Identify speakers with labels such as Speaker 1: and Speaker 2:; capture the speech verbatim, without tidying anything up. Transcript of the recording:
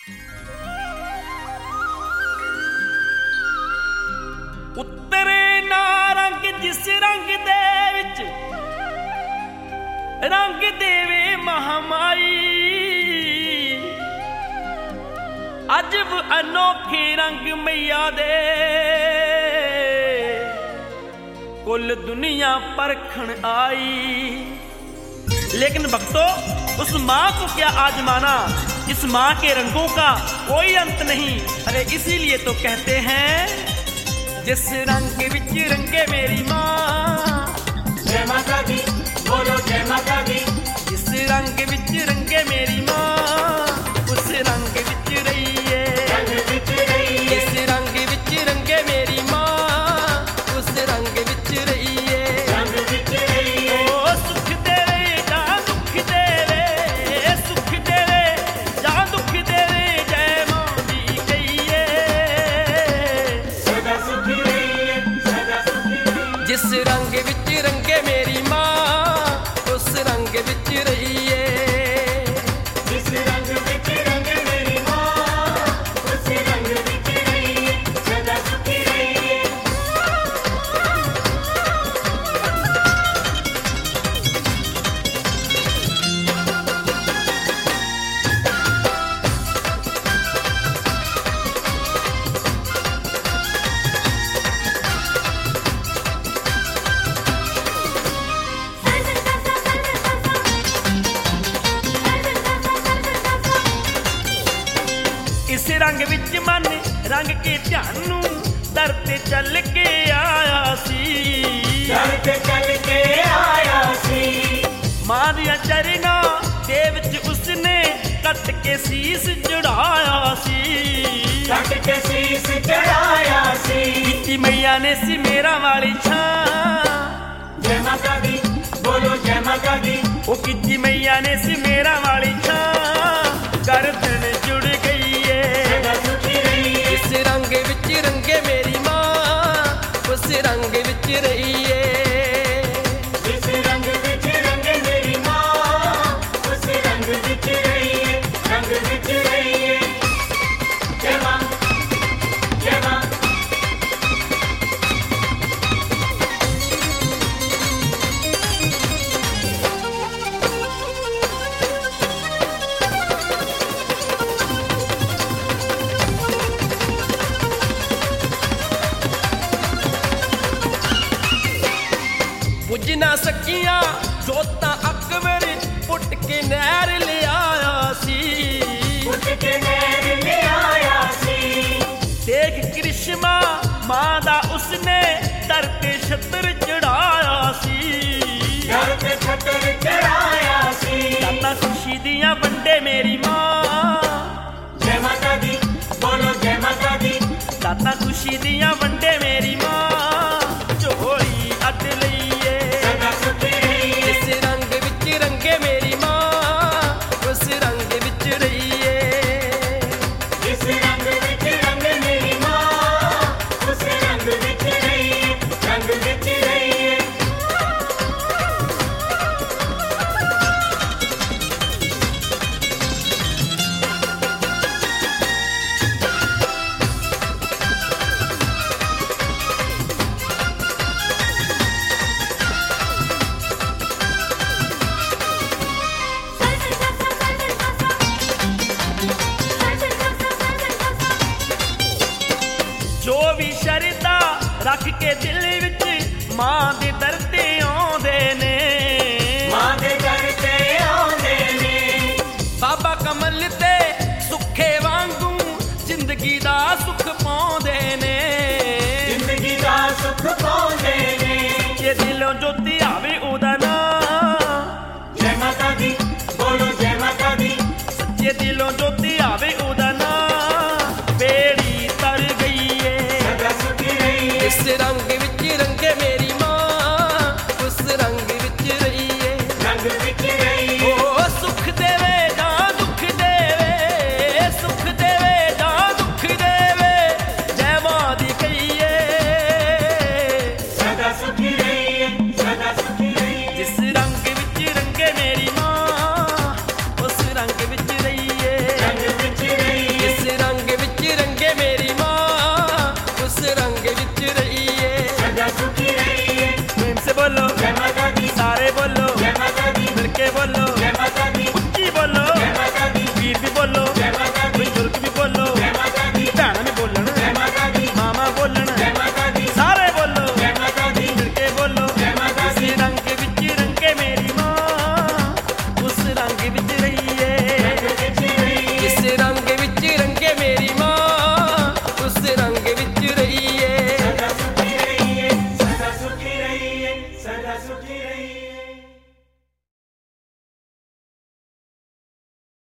Speaker 1: उतरे ना रंग जिस रंग दे विच रंग देवे महामाई, अजब अनोखे रंग मैया दे कुल दुनिया परखण आई। लेकिन भक्तों, उस माँ को क्या आजमाना, इस माँ के रंगों का कोई अंत नहीं। अरे इसीलिए तो कहते हैं जिस रंग विच रंगे मेरी माँ,
Speaker 2: जय माता दी, बोलो जय माता दी।
Speaker 1: जिस रंग विच रंगे मेरी माँ, उस रंग विच रहिए,
Speaker 2: रंग विच रहिए।
Speaker 1: जिस रंग विच रंगे मेरी माँ, उस रंग विच रहिए,
Speaker 2: रंग विच रहिए।
Speaker 1: ओ सुख देवे जा दुख देवे, सुख देवे जा दुख देवे, जय माँ दी कहिए,
Speaker 2: सदा सुखी रहिए, सदा सुखी रहिए।
Speaker 1: जिस रंग विच रंगे मेरी माँ, उस रंग विच रहिए।
Speaker 2: जिस रंग विच रंगे मेरी माँ, उस रंग विच रहिए, सदा सुखी रहिए।
Speaker 1: इस रंग विच मन रंग के ध्यान नू दर ते चल के आया सी,
Speaker 2: दर ते चल के आया सी।
Speaker 1: मां दिया चरना दे विच उसने कट के शीस चढ़ाया सी,
Speaker 2: कट के शीस चढ़ाया सी।
Speaker 1: कीती मैया ने सी मेरा वाली छां,
Speaker 2: जय माता दी, बोलो जय माता दी।
Speaker 1: ओ कीती मैया ने सी मेरा वाली छां, गर्दन जुड़ गई है।
Speaker 2: सदा सुखी रहिए,
Speaker 1: इस रंग विच रंगे मेरी माँ, उस रंग विच रहिए।
Speaker 2: जिस रंग विच रंगे मेरी माँ, उस रंग विच रहिए, रंग विच रहिए। जय माँ, जय माँ।
Speaker 1: बुझ ना सकिया जोता अकबर पुट के नहर ले आया सी,
Speaker 2: उठ के नैन ले आया सी।
Speaker 1: देख कृष्णा मां दा उसने दर ते छत्र चढ़ाया सी,
Speaker 2: दर ते छतर चढ़ाया सी।
Speaker 1: दाता खुशी दियां वंडे मेरी मां,
Speaker 2: जय माता दी, बोलो जय माता दी।
Speaker 1: दाता खुशी दियां वंडे मेरी मां, झोली अट लईए।
Speaker 2: सदा सुखी रहिए,
Speaker 1: जिस रंग विच रंगे मेरी मां, उस रंग विच रहिए।
Speaker 2: जिस रंग विच रंगे मेरी माँ, उस रंग विच रहिए, रंग विच रहिए।
Speaker 1: जो भी शरदा रख के दिल विच मां दे दर ते आउंदे ने,
Speaker 2: माँ दे दर ते आउंदे ने।
Speaker 1: बाबा कमल ते सुखे वांगू जिंदगी दा सुख पाउंदे ने।
Speaker 2: जिंदगी दा सुख पाउंदे ने।
Speaker 1: जे दिलों जोती आवे ओदा नाम,
Speaker 2: जय माता दी, बोलो जय माता दी।
Speaker 1: सच्चे दिलों जोती आवे ओदा नाम, बेड़ी तर गई है।
Speaker 2: सदा सुखी रहिए,
Speaker 1: इस रंग विच रंगे मेरी मां, उस रंग विच रहिए।
Speaker 2: रंग विच रहिए।
Speaker 1: ओ सुख देवे जा दुख देवे, सुख देवे जा दुख देवे, के बोलो